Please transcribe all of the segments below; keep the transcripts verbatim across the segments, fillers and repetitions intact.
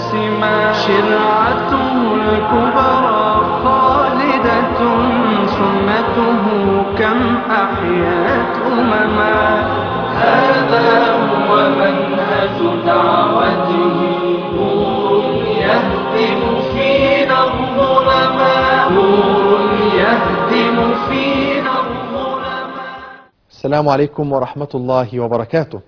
سما شرعته الكبرى خالدة سنته كم أحيات أمما هذا هو منهج دعوته نور يهدم فينا الظلما نور يهدم فينا الظلما. السلام عليكم ورحمة الله وبركاته.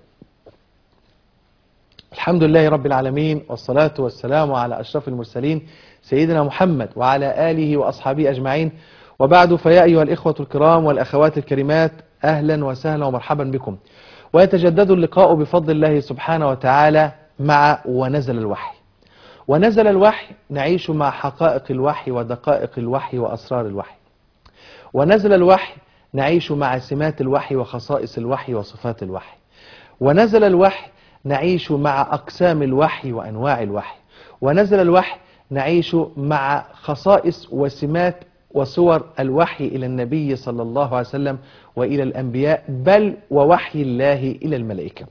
الحمد لله رب العالمين، والصلاة والسلام على أشرف المرسلين سيدنا محمد وعلى آله وأصحابه أجمعين، وبعد، فيا أيها الإخوة الكرام والأخوات الكريمات، أهلا وسهلا ومرحبا بكم. ويتجدد اللقاء بفضل الله سبحانه وتعالى مع ونزل الوحي. ونزل الوحي نعيش مع حقائق الوحي ودقائق الوحي وأسرار الوحي. ونزل الوحي نعيش مع سمات الوحي وخصائص الوحي وصفات الوحي. ونزل الوحي نعيش مع أقسام الوحي وأنواع الوحي. ونزل الوحي نعيش مع خصائص وسمات وصور الوحي إلى النبي صلى الله عليه وسلم وإلى الأنبياء، بل ووحي الله إلى الملائكة.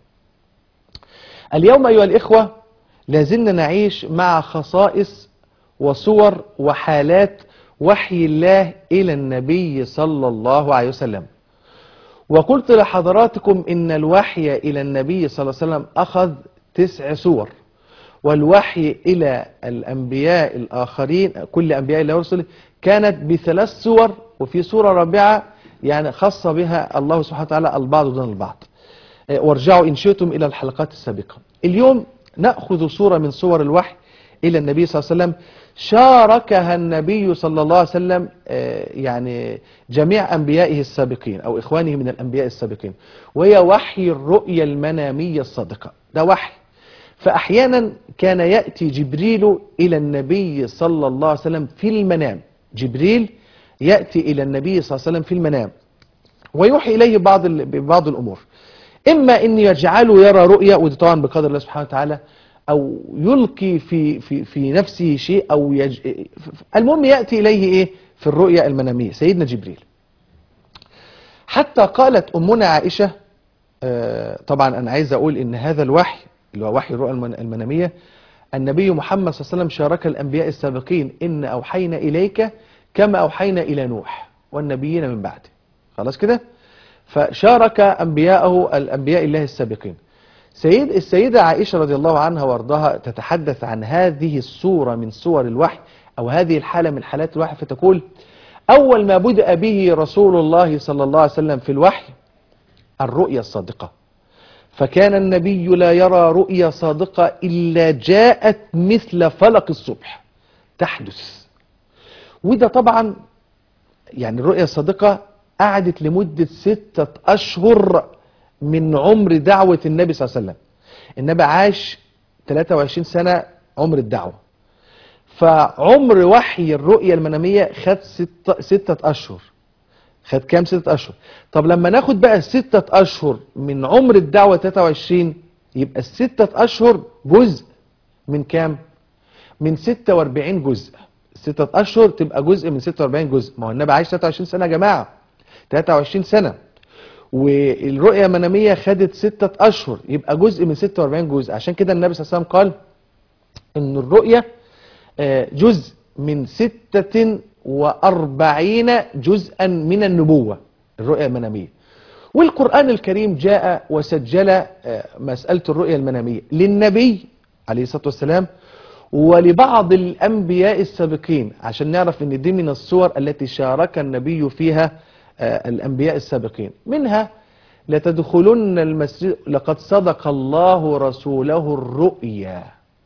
اليوم أيها الإخوة لازلنا نعيش مع خصائص وصور وحالات وحي الله إلى النبي صلى الله عليه وسلم. وقلت لحضراتكم إن الوحي إلى النبي صلى الله عليه وسلم أخذ تسع سور، والوحي إلى الأنبياء الآخرين كل أنبياء الله ورسله كانت بثلاث سور، وفي سورة رابعة يعني خاصة بها الله سبحانه وتعالى البعض دون البعض. وارجعوا إن شئتم إلى الحلقات السابقة. اليوم نأخذ صورة من صور الوحي إلى النبي صلى الله عليه وسلم شاركها النبي صلى الله عليه وسلم يعني جميع أنبيائه السابقين أو إخوانه من الأنبياء السابقين، وهي وحي الرؤيا المنامية الصادقة. ده وحي. فأحيانا كان يأتي جبريل إلى النبي صلى الله عليه وسلم في المنام. جبريل يأتي إلى النبي صلى الله عليه وسلم في المنام ويوحي إليه بعض بعض الأمور، إما أن يجعله يرى رؤيا، ودي طبعا بقدر الله سبحانه وتعالى، أو يلقي في في في نفسه شيء، أو يج... المهم يأتي إليه إيه في الرؤيا المنامية سيدنا جبريل. حتى قالت أمنا عائشة، آه طبعا أنا عايز أقول إن هذا الوحي اللي هو وحي الرؤيا المنامية النبي محمد صلى الله عليه وسلم شارك الأنبياء السابقين، إن أوحينا إليك كما أوحينا إلى نوح والنبيين من بعده. خلاص كده؟ فشارك أنبياءه الأنبياء الله السابقين. سيد السيدة عائشة رضي الله عنها وارضاها تتحدث عن هذه الصورة من صور الوحي، أو هذه الحالة من حالات الوحي، فتقول: أول ما بدأ به رسول الله صلى الله عليه وسلم في الوحي الرؤيا الصادقة، فكان النبي لا يرى رؤيا صادقة إلا جاءت مثل فلق الصبح تحدث. وده طبعا يعني الرؤيا الصادقة قعدت لمدة ستة أشهر من عمر دعوة النبي صلى الله عليه وسلم. النبي عاش ثلاثة وعشرين سنة عمر الدعوة، فعمر وحي الرؤيا المنامية خد ستة, ستة أشهر. خد كام؟ ستة أشهر. طب لما ناخد بقى ستة أشهر من عمر الدعوة ثلاثة وعشرين، يبقى الستة أشهر جزء من كام؟ من ستة وأربعين جزء. ستة أشهر تبقى جزء من ستة وأربعين جزء. ما هو النبي عايش ثلاثة وعشرين سنة يا جماعة، ثلاثة وعشرين سنة، والرؤيا المنامية خدت ستة أشهر، يبقى جزء من ستة وأربعين جزء. عشان كده النبي صلى الله عليه وسلم قال إن الرؤيا جزء من ستة وأربعين جزءا من النبوة، الرؤيا المنامية. والقرآن الكريم جاء وسجل مسألة الرؤيا المنامية للنبي عليه الصلاة والسلام ولبعض الأنبياء السابقين، عشان نعرف إن دي من الصور التي شارك النبي فيها الأنبياء السابقين. منها: لتدخلن المسجد لقد صدق الله رسوله الرؤيا.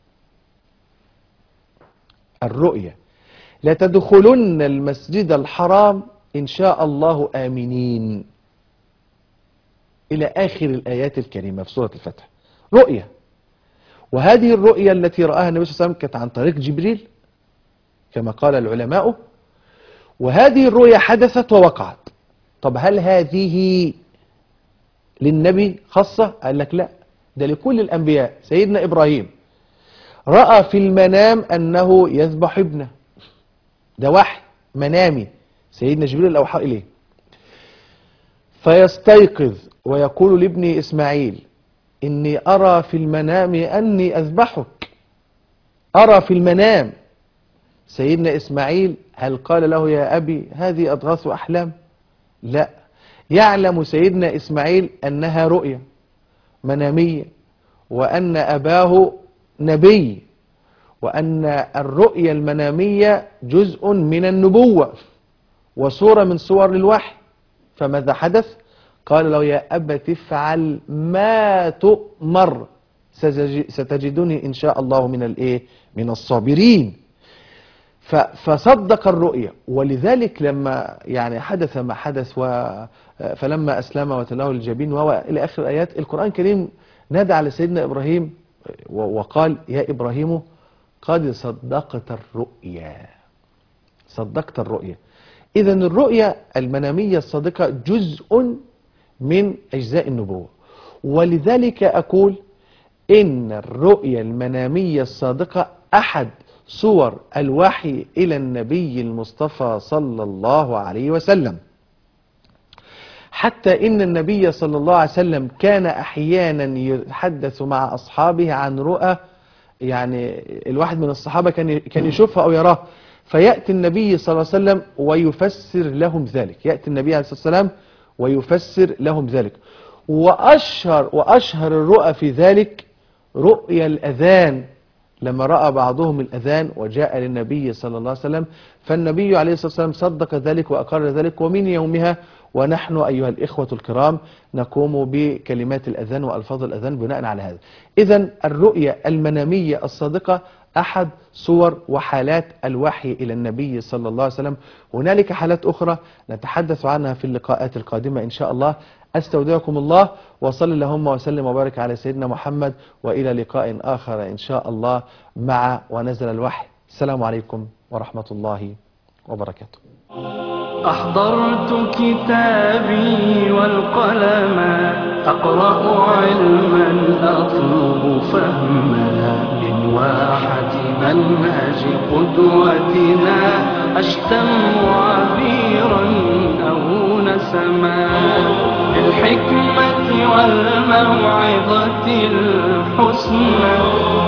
الرؤيا لتدخلن المسجد الحرام إن شاء الله آمنين، إلى آخر الآيات الكريمة في سورة الفتح. رؤيا. وهذه الرؤيا التي رآها النبي صلى الله عليه وسلم كانت عن طريق جبريل كما قال العلماء، وهذه الرؤيا حدثت ووقعت. طب هل هذه للنبي خاصة؟ قال لك لا، ده لكل الأنبياء. سيدنا إبراهيم رأى في المنام أنه يذبح ابنه، ده وحي منامي سيدنا جبريل أوحى إليه، فيستيقظ ويقول لابنه إسماعيل: إني أرى في المنام أني أذبحك. أرى في المنام سيدنا إسماعيل، هل قال له يا أبي هذه أضغاث أحلام؟ لا، يعلم سيدنا إسماعيل أنها رؤية منامية، وأن أباه نبي، وأن الرؤية المنامية جزء من النبوة وصورة من صور الوحي. فماذا حدث؟ قال له يا أبت افعل ما تؤمر ستجدني إن شاء الله من الإيه؟ من الصابرين. فصدق الرؤية. ولذلك لما يعني حدث ما حدث و فلما أسلم وتلاه الجبين وإلى آخر الآيات، القرآن الكريم نادى على سيدنا إبراهيم وقال يا إبراهيم قد صدقت الرؤيا. صدقت الرؤيا. إذن الرؤيا المنامية الصادقة جزء من أجزاء النبوة. ولذلك أقول إن الرؤيا المنامية الصادقة أحد صور الوحي إلى النبي المصطفى صلى الله عليه وسلم، حتى إن النبي صلى الله عليه وسلم كان أحيانا يتحدث مع أصحابه عن رؤى، يعني الواحد من الصحابة كان كان يشوفها أو يراها، فيأتي النبي صلى الله عليه وسلم ويفسر لهم ذلك. يأتي النبي عليه الصلاة والسلام ويفسر لهم ذلك. وأشهر وأشهر الرؤى في ذلك رؤيا الأذان، لما رأى بعضهم الأذان وجاء للنبي صلى الله عليه وسلم، فالنبي عليه الصلاة والسلام صدق ذلك وأقر ذلك. ومن يومها ونحن أيها الإخوة الكرام نقوم بكلمات الأذان وألفاظ الأذان بناء على هذا. إذن الرؤيا المنامية الصادقة أحد صور وحالات الوحي إلى النبي صلى الله عليه وسلم. هنالك حالات أخرى نتحدث عنها في اللقاءات القادمة إن شاء الله. أستودعكم الله، وصل اللهم وسلم وبارك على سيدنا محمد، وإلى لقاء آخر إن شاء الله مع ونزل الوحي. السلام عليكم ورحمة الله وبركاته. أحضرت كتابي والقلم أقرأ علما أطلب فهما من واحة منهج قدوتنا أشتم عبيرا أو نسما بالحكمة والموعظة الحسنى